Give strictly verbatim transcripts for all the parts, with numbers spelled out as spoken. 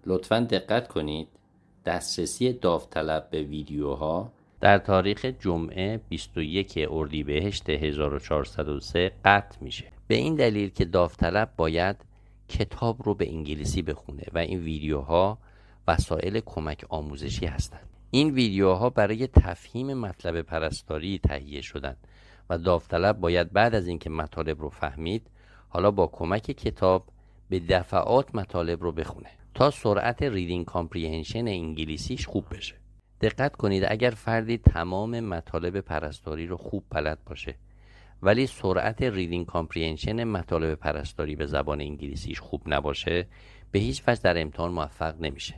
لطفاً دقت کنید دسترسی داوطلب به ویدیوها در تاریخ جمعه بیست و یک اردیبهشت هزار و چهارصد و سه قطع میشه، به این دلیل که داوطلب باید کتاب رو به انگلیسی بخونه و این ویدیوها وسایل کمک آموزشی هستند. این ویدیوها برای تفهیم مطلب پرستاری تهیه شدند و داوطلب باید بعد از اینکه مطالب رو فهمید حالا با کمک کتاب به دفعات مطالب رو بخونه تا سرعت ریدینگ کامپریهنشن انگلیسیش خوب بشه. دقت کنید اگر فردی تمام مطالب پرستاری رو خوب بلد باشه ولی سرعت ریدینگ کامپریهنشن مطالب پرستاری به زبان انگلیسیش خوب نباشه به هیچ وجه در امتحان موفق نمیشه.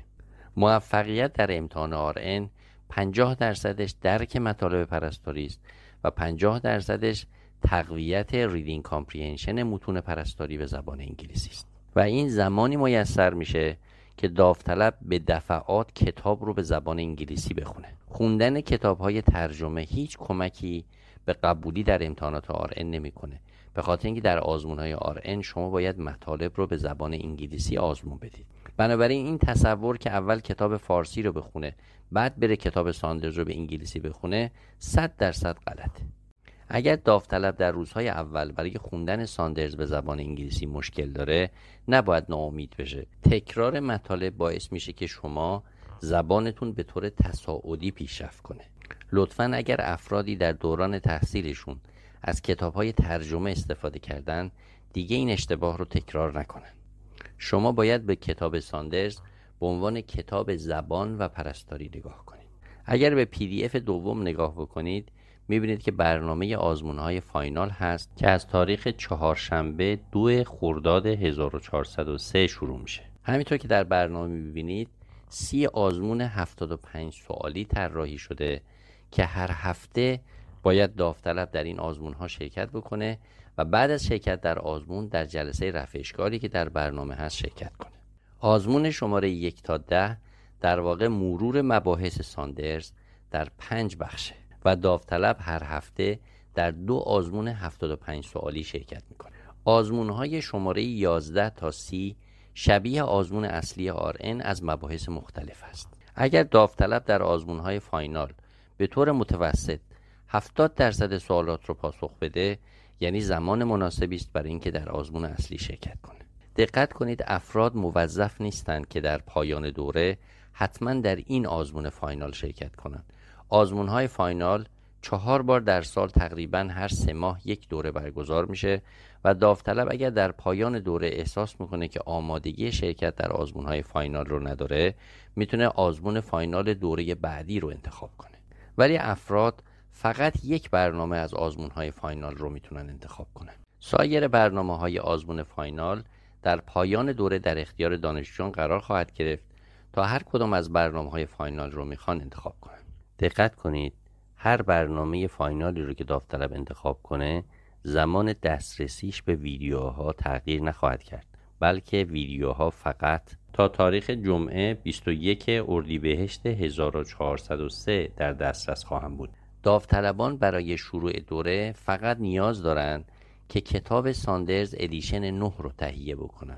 موفقیت در امتحان آر ان پنجاه درصدش درک مطالب پرستاری است و پنجاه درصدش تقویت ریدینگ کامپریهنشن متون پرستاری به زبان انگلیسی است و این زمانی میسر میشه که داوطلب به دفعات کتاب رو به زبان انگلیسی بخونه. خوندن کتاب‌های ترجمه هیچ کمکی به قبولی در امتحانات آر ان نمیکنه، به خاطر اینکه در آزمون‌های آر ان شما باید مطالب رو به زبان انگلیسی آزمون بدید. بنابراین این تصور که اول کتاب فارسی رو بخونه بعد بره کتاب ساندرز رو به انگلیسی بخونه صد درصد غلطه. اگر داوطلب در روزهای اول برای خوندن ساندرز به زبان انگلیسی مشکل داره نباید ناامید بشه. تکرار مطالب باعث میشه که شما زبانتون به طور تصاعدی پیشرفت کنه. لطفاً اگر افرادی در دوران تحصیلشون از کتاب‌های ترجمه استفاده کردن دیگه این اشتباه رو تکرار نکنن. شما باید به کتاب ساندرز به عنوان کتاب زبان و پرستاری نگاه کنید. اگر به پی دی اف دوم نگاه بکنید میبینید که برنامه آزمون‌های فاینال هست که از تاریخ چهارشنبه دو خرداد هزار و چهارصد و سه شروع میشه. همینطور که در برنامه میبینید سی آزمون هفتاد و پنج سوالی طراحی شده که هر هفته باید داوطلب در این آزمون‌ها شرکت بکنه و بعد از شرکت در آزمون در جلسه رفع اشکالی که در برنامه هست شرکت کنه. آزمون شماره یک تا ده در واقع مرور مباحث ساندرز در پنج بخشه و داوطلب هر هفته در دو آزمون هفتاد و پنج سوالی شرکت میکنه. آزمون‌های شماره یازده تا سی شبیه آزمون اصلی آر ان از مباحث مختلف است. اگر داوطلب در آزمون‌های فاینال به طور متوسط هفتاد درصد سوالات رو پاسخ بده یعنی زمان مناسبی است برای اینکه در آزمون اصلی شرکت کنه. دقت کنید افراد موظف نیستند که در پایان دوره حتما در این آزمون فاینال شرکت کنند. آزمون‌های فاینال چهار بار در سال تقریباً هر سه ماه یک دوره برگزار میشه و داوطلب اگر در پایان دوره احساس میکنه که آمادگی شرکت در آزمون‌های فاینال رو نداره میتونه آزمون فاینال دوره بعدی رو انتخاب کنه. ولی افراد فقط یک برنامه از آزمون‌های فاینال رو میتونن انتخاب کنن. سایر برنامه‌های آزمون فاینال در پایان دوره در اختیار دانشجویان قرار خواهد گرفت تا هر کدام از برنامه‌های فاینال رو میخوان انتخاب کنن. دقت کنید هر برنامه فاینالی رو که داوطلب انتخاب کنه زمان دسترسیش به ویدیوها تغییر نخواهد کرد، بلکه ویدیوها فقط تا تاریخ جمعه بیست و یک اردیبهشت هزار و چهارصد و سه در دسترس خواهند بود. داوطلبان برای شروع دوره فقط نیاز دارند که کتاب ساندرز ادیشن نه رو تهیه بکنن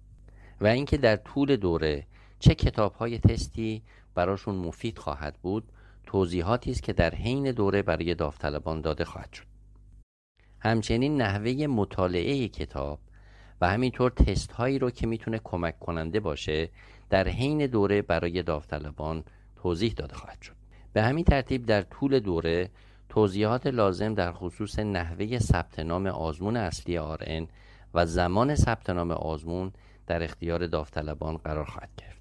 و اینکه در طول دوره چه کتاب‌های تستی براشون مفید خواهد بود توضیحاتی است که در حین دوره برای داوطلبان داده خواهد شد. همچنین نحوه مطالعه کتاب و همینطور تست هایی رو که میتونه کمک کننده باشه در حین دوره برای داوطلبان توضیح داده خواهد شد. به همین ترتیب در طول دوره توضیحات لازم در خصوص نحوه ثبت نام آزمون اصلی آر ان و زمان ثبت نام آزمون در اختیار داوطلبان قرار خواهد گرفت.